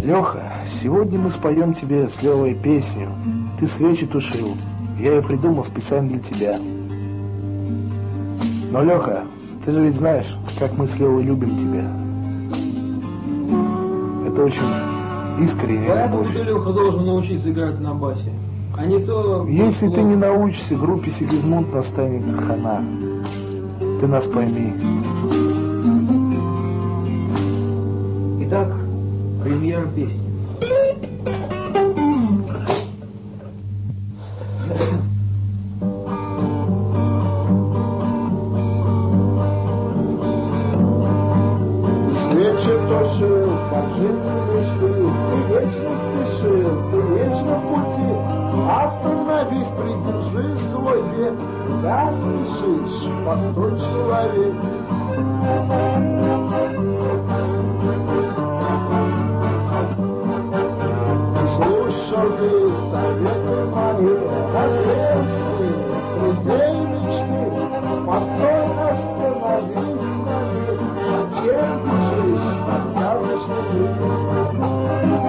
Леха, сегодня мы споем тебе с Левой песню. Ты свечи тушил, я ее придумал специально для тебя. Но, Леха, ты же ведь знаешь, как мы с Левой любим тебя. Это очень искренняя Поэтому любовь. ты, Леха, должен научиться играть на басе. А не то... Если ты не научишься, группе Сигизмунд настанет хана. Ты нас пойми. Итак, премьера песни. Свечи тушил, как жизнь мечты, ты вечно спешил, ты вечно в пути. Остановись, придержи свой век, куда спешишь, постой, человек. Слушал ты советы мои, развейся, друзей мечты, постой, остановись навек, зачем бежишь на завтрашний день?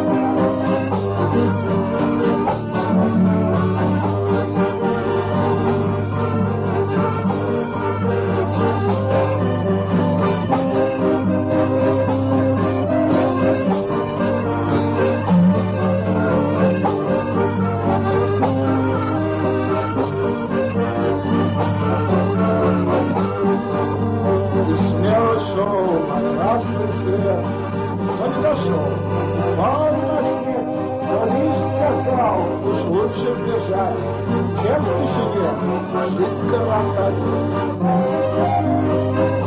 Ты смело шел на красный свет, но не дошел, упал на снег, но лишь сказал, уж лучше бежать, чем в тишине жизнь коротать.